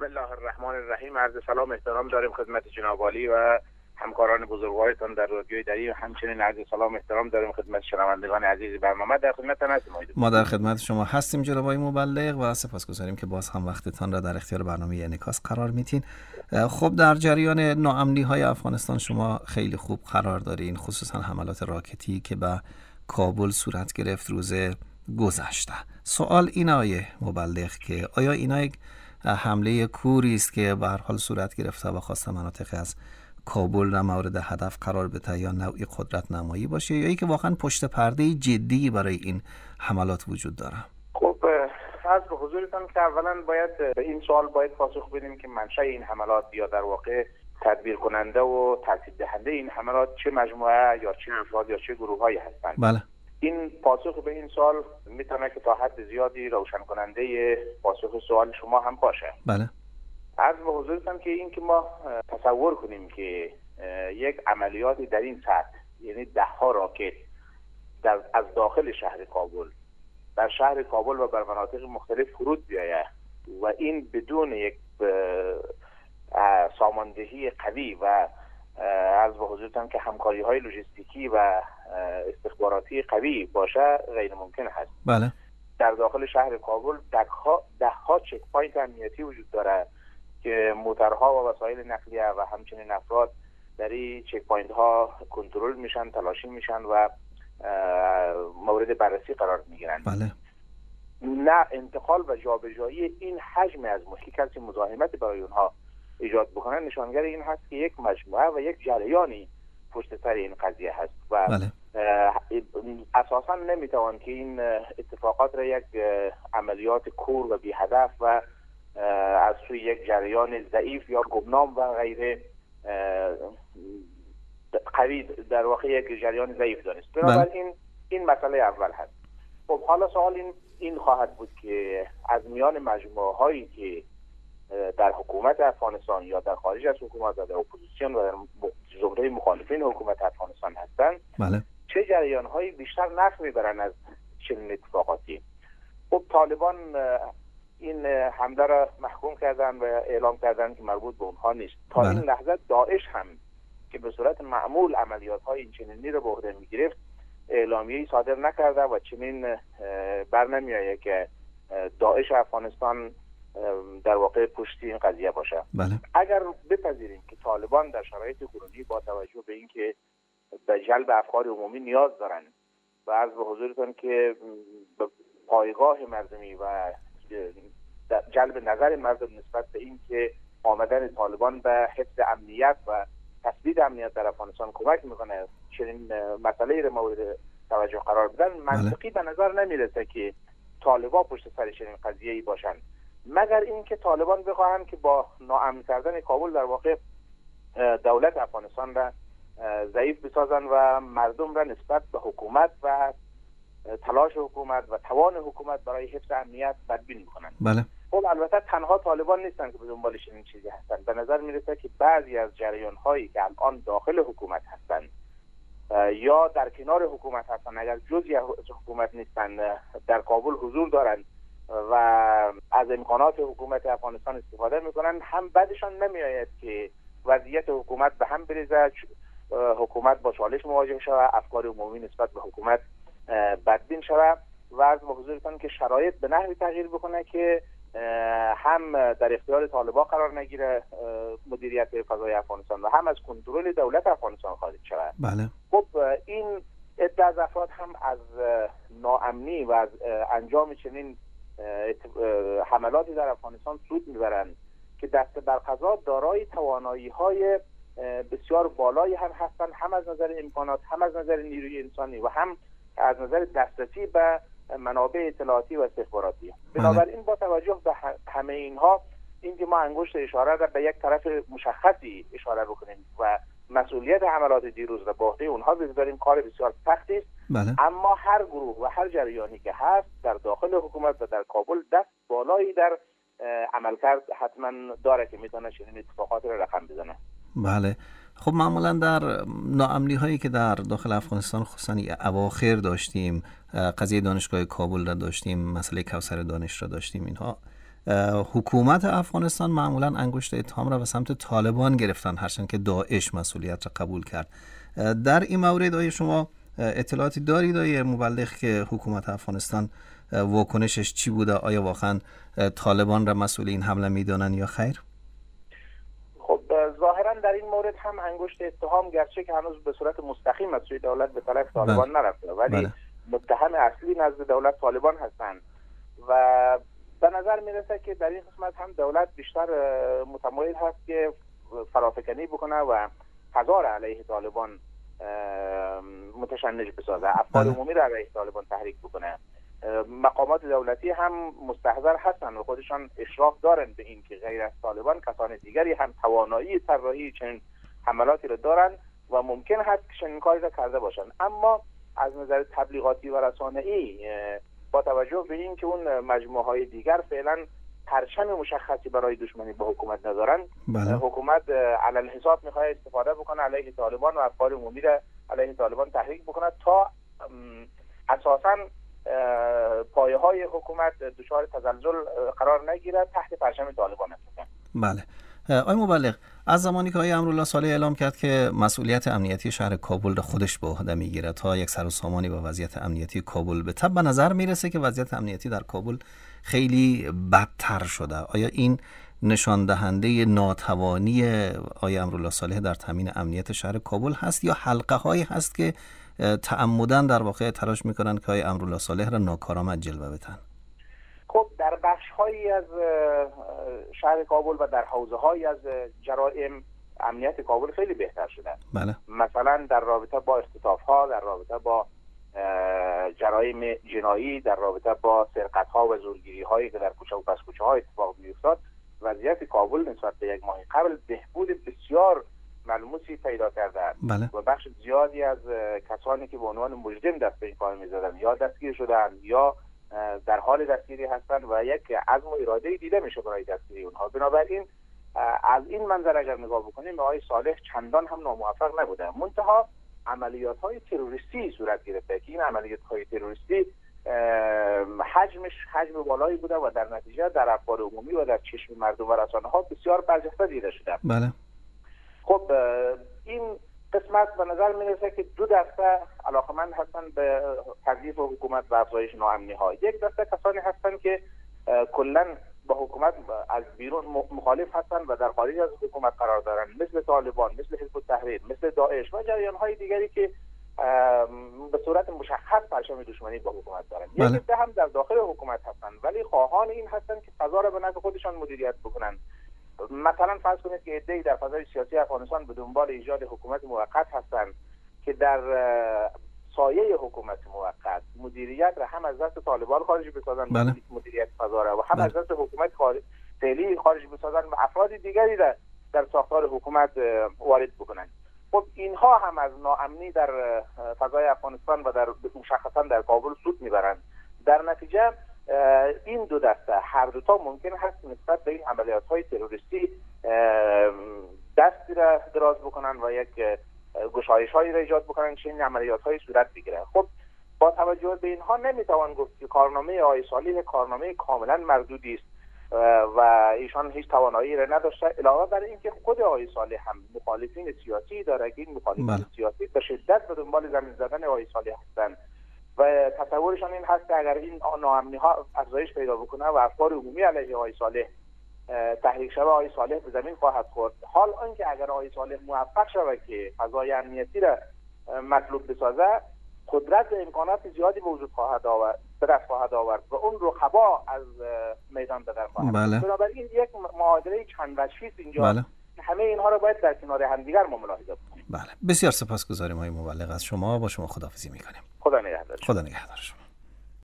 بسم الله الرحمن الرحیم. عرض سلام احترام داریم خدمت جناب عالی و همکاران بزرگوارتان در رادیوی دری و همچنین عرض سلام احترام داریم خدمت شنوندگان عزیز برنامه. در خدمتتان هستیم. ما در خدمت شما هستیم جناب آقای مبلغ و سپاسگزاریم که باز هم وقتتان را در اختیار برنامه انعکاس قرار میدین. خب در جریان ناامنی های افغانستان شما خیلی خوب قرار دارین، خصوصا حملات راکتی که به کابل صورت گرفت روز گذشته. سوال این آقای مبلغ که آیا اینا یک حمله کوری است که به هر حال صورت گرفته و خواسته مناطق از کابل را مورد هدف قرار بده یا نوعی قدرت نمایی باشه یا اینکه واقعا پشت پرده جدی برای این حملات وجود داره؟ خب عرض به حضورتان که اولا باید به این سوال پاسخ بدیم که منشأ این حملات یا در واقع تدبیر کننده و ترتیب دهنده این حملات چه مجموعه یا چه افراد یا چه گروه‌هایی هستند. بله. این پاسخ به این سوال میتونه که تا حد زیادی روشن کننده پاسخ سوال شما هم باشه. بله. عرض به حضورتان که این که ما تصور کنیم که یک عملیاتی در این سطح، یعنی 10 راکت از داخل شهر کابل در شهر کابل و بر مناطق مختلف فرود بیاید و این بدون یک ساماندهی قوی و عرض به حضورتان که همکاری های لوجستیکی و استخباراتی قوی باشه غیر ممکن هست. بله. در داخل شهر کابل ده ها چک پوینت امنیتی وجود داره که موترها و وسایل نقلیه و همچنین افراد در این چک پوینت ها کنترل میشن، تلاشی میشن و مورد بررسی قرار میگیرن. بله. نه انتقال و جابجایی این حجم از کسی مزاحمت برای اونها ایجاد بکنه نشانگر این هست که یک مجموعه و یک جریانی پشت سر این قضیه هست و بله. اساسا نمیتوان که این اتفاقات را یک عملیات کور و بی هدف و از سوی یک جریان ضعیف یا گمنام و غیره قوی در واقع یک جریان ضعیف دانست. بنابراین این مسئله اول هست. خب حالا سوال این خواهد بود که از میان مجموعه هایی که در حکومت افغانستان یا در خارج از حکومت و در اپوزیسیون و در زمره مخالفین حکومت افغانستان هستند، بله. چه جریان هایی بیشتر نفع میبرن از چنین اتفاقاتی؟ خب طالبان این حمله را محکوم کردن و اعلام کردن که مربوط به اونها نیست. تا این لحظه داعش هم که به صورت معمول عملیات های این چنینی را به عهده میگرفت اعلامیه‌ای صادر نکرده و چنین بر نمیآید که داعش افغانستان در واقع پشتی این قضیه باشه. بله. اگر بپذیریم که طالبان در شرایط کنونی با توجه به اینکه به جلب افکار عمومی نیاز دارن و عرض به حضورتون که پایگاه مردمی و جلب نظر مردم نسبت به اینکه آمدن طالبان به حفظ امنیت و تثبیت امنیت در افغانستان کمک میکنه چنین مسئله رو مورد توجه قرار بدن، منطقی به نظر نمیرسه که طالبان پشت سر چنین قضیه‌ای باشن، مگر اینکه طالبان بخواهند که با ناامن کردن کابل در واقع دولت افغانستان را ضعیف بسازن و مردم را نسبت به حکومت و تلاش حکومت و توان حکومت برای حفظ امنیت بدبین کنند. بله. خب البته تنها طالبان نیستن که به دنبال این چیزی هستن. به نظر میرسه که بعضی از جریان هایی که الان داخل حکومت هستن یا در کنار حکومت هستن، اگر جزئی از حکومت نیستن، در کابل حضور دارن و از امکانات حکومت افغانستان استفاده میکنن، هم بعدشان نمیآید که وضعیت حکومت به هم بریزه، حکومت با چالش مواجه شود، افکار عمومی نسبت به حکومت بدبین شود و از حضورتان که شرایط به نحوی تغییر بکنه که هم در اختیار طالبان قرار نگیره مدیریت فضای افغانستان و هم از کنترل دولت افغانستان خارج شود. بله. خب این عده از افراد هم از ناامنی و از انجام چنین حملاتی در افغانستان سود میبرند که دست بر قضا دارای توانایی‌های بسیار بالایی هم هستند، هم از نظر امکانات، هم از نظر نیروی انسانی و هم از نظر دسترسی به منابع اطلاعاتی و استخباراتی. بنابراین با توجه به همه اینها، اینکه ما انگشت اشاره را به یک طرف مشخصی اشاره بکنیم و مسئولیت حملات دیروز را به عهده اونها بگذاریم کار بسیار سختی است. بله. اما هر گروه و هر جریانی که هست در داخل حکومت و در کابل دست بالایی در عملکرد حتما داره که میتونه چنین اتفاقات را رقم بزنه. بله. خب معمولا در ناامنی هایی که در داخل افغانستان خصوصا اواخر داشتیم، قضیه دانشگاه کابل را داشتیم، مسئله کوثر دانش را داشتیم، اینها حکومت افغانستان معمولا انگشت اتهام را به سمت طالبان گرفتن، هرچند که داعش مسئولیت را قبول کرد. در این مورد آیا شما اطلاعاتی دارید آیا مبلغ که حکومت افغانستان واکنشش چی بوده؟ آیا واقعا طالبان را مسئول این حمله میدانن یا خیر؟ خب ظاهرا در این مورد هم انگشت اتهام گرچه که هنوز به صورت مستقیم از سوی دولت به طرف طالبان نرفته، ولی متهم اصلی نزد دولت طالبان هستند و به نظر میرسه که در این قسمت هم دولت بیشتر متمایل هست که فرافکنی بکنه و فضا را علیه طالبان متشنج بسازه، افکار عمومی را علیه طالبان تحریک بکنه. مقامات دولتی هم مستحضر هستند و خودشان اشراف دارند به این که غیر از طالبان کسان دیگری هم توانایی طراحی چنین حملاتی را دارند و ممکن هست که چنین کاری را کرده باشند. اما از نظر تبلیغاتی و رسانه‌ای با توجه به این که اون مجموعه‌های دیگر فعلا پرچم مشخصی برای دشمنی با حکومت ندارن، حکومت علل حساب میخواد استفاده بکنه علیه طالبان و افکار عمومی را علیه طالبان تحریک بکنه تا اساساً پایه‌های حکومت دچار تزلزل قرار نگیرد تحت پرچم طالبان است. بله. آقای مبلغ، از زمانی که آقای امرالله صالح اعلام کرد که مسئولیت امنیتی شهر کابل را خودش به عهده میگیره تا یک سر و سامانی با وضعیت امنیتی کابل به تب، به نظر میرسه که وضعیت امنیتی در کابل خیلی بدتر شده. آیا این نشان دهنده ناتوانی آقای امرالله صالح در تامین امنیت شهر کابل هست یا حلقه هایی هست که تعمداً در واقع تلاش میکنن که آقای امرالله صالح را ناکارآمد جلوه بدن؟ خب در بخش‌هایی از شهر کابل و در حوزه‌هایی از جرائم امنیت کابل خیلی بهتر شده. بله. مثلا در رابطه با اختطاف‌ها، در رابطه با جرایم جنایی، در رابطه با سرقت‌ها و زورگیری‌هایی که در کوچه و پس کوچه‌ها اتفاق می‌افتاد، وضعیت کابل نسبت به یک ماه قبل بهبود بسیار ملموسی پیدا کرده است. بله. و بخش زیادی از کسانی که به عنوان مجرم دست به این کار می‌زدند یا دستگیر شدند یا در حال دستگیری هستند و یک عزم و اراده دیده میشه برای دستگیری اونها. بنابراین از این منظر اگر نگاه بکنیم آقای صالح چندان هم ناموفق نبوده، منتها عملیات‌های تروریستی صورت گرفته که این عملیات‌های تروریستی حجم بالایی بوده و در نتیجه در افکار عمومی و در چشم مردم و رسانه‌ها بسیار برجسته دیده شده. بله. خب این قسمت به نظر میرسه که دو دسته علاقمند هستن به تضعیف حکومت و افزایش ناامنی‌ها. یک دسته کسانی هستن که کلاً با حکومت از بیرون مخالف هستن و در خارج از حکومت قرار دارن، مثل طالبان، مثل حزب التحریر، مثل داعش و جریان‌های دیگری که به صورت مشخص پرچم دشمنی با حکومت دارن. یک دسته هم در داخل حکومت هستن ولی خواهان این هستن که فضا را به نفع خودشان مدیریت بکنن. مثلا فرض کنید که عده‌ای در فضای سیاسی افغانستان به دنبال ایجاد حکومت موقت هستند که در سایه حکومت موقت مدیریت را هم از دست طالبان خارج بسازن، مدیریت فضا را، و هم از دست حکومت فعلی خارج بسازن و افراد دیگری را در ساختار حکومت وارد بکنن. خب اینها هم از ناامنی در فضای افغانستان و در مشخصا در کابل سود میبرند. در نتیجه این دو دسته هر دوتا ممکن هست نسبت به این عملیات‌های تروریستی دستی را دراز بکنن و یک گشایش‌هایی را ایجاد بکنن که این عملیات‌های صورت بگیره. خب با توجه به اینها نمیتوان گفت که کارنامه آقای صالح کارنامه کاملا مردودی است و ایشان هیچ توانایی را نداشته، علاوه بر اینکه خود آقای صالح هم مخالفین سیاسی داره که این مخالفین سیاسی به شدت به دنبال زمین زدن آقای صالح هستند و تصورشان این هست که اگر این ناامنی‌ها افزایش پیدا بکنه و افکار عمومی علیه آقای صالح تحریک شود، آقای صالح به زمین خواهد خورد. حال آنکه اگر آقای صالح موفق شود که فضای امنیتی را مطلوب بسازه، قدرت و امکانات زیادی به وجود خواهد آورد و اون رقبا از میدان به در خواهد. بنابراین یک معادله چند وجهی است اینجا که همه اینها را باید در کنار همدیگر ما ملاحظه کنیم. بله، بسیار سپاسگزاریم آقای مبلغ از شما. با شما خداحافظی می‌کنیم. خدا نگهدار. خدا نگهدار شما.